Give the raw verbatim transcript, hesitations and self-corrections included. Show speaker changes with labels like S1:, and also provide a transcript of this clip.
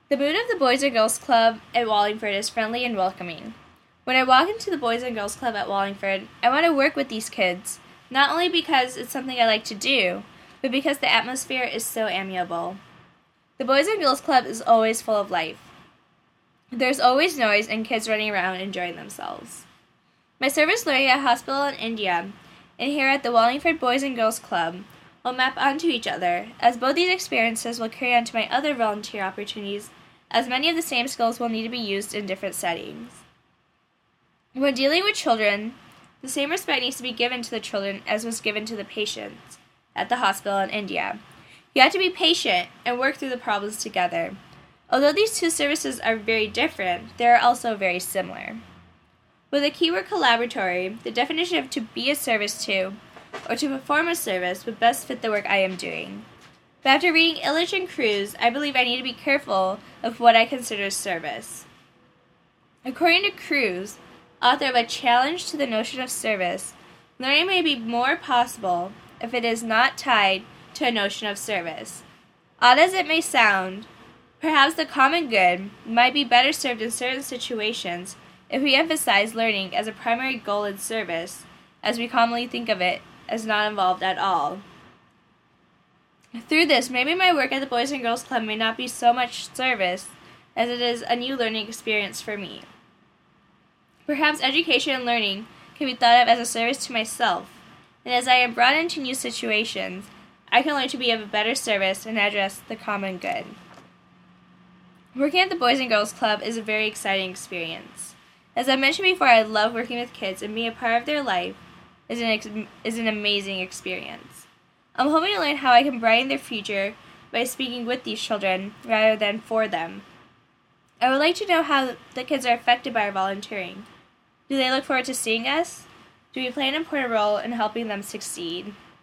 S1: The mood of the Boys and Girls Club at Wallingford is friendly and welcoming. When I walk into the Boys and Girls Club at Wallingford, I want to work with these kids, not only because it's something I like to do, but because the atmosphere is so amiable. The Boys and Girls Club is always full of life. There's always noise and kids running around enjoying themselves. My service learning at a hospital in India and here at the Wallingford Boys and Girls Club will map onto each other, as both these experiences will carry on to my other volunteer opportunities, as many of the same skills will need to be used in different settings. When dealing with children, the same respect needs to be given to the children as was given to the patients at the hospital in India. You have to be patient and work through the problems together. Although these two services are very different, they are also very similar. With the keyword collaboratory, the definition of to be a service to, or to perform a service, would best fit the work I am doing. But after reading Illich and Cruz, I believe I need to be careful of what I consider service. According to Cruz, author of A Challenge to the Notion of Service, learning may be more possible if it is not tied to a notion of service. Odd as it may sound, perhaps the common good might be better served in certain situations if we emphasize learning as a primary goal in service, as we commonly think of it as not involved at all. Through this, maybe my work at the Boys and Girls Club may not be so much service as it is a new learning experience for me. Perhaps education and learning can be thought of as a service to myself, and as I am brought into new situations, I can learn to be of a better service and address the common good. Working at the Boys and Girls Club is a very exciting experience. As I mentioned before, I love working with kids, and being a part of their life is an, ex- is an amazing experience. I'm hoping to learn how I can brighten their future by speaking with these children rather than for them. I would like to know how the kids are affected by our volunteering. Do they look forward to seeing us? Do we play an important role in helping them succeed?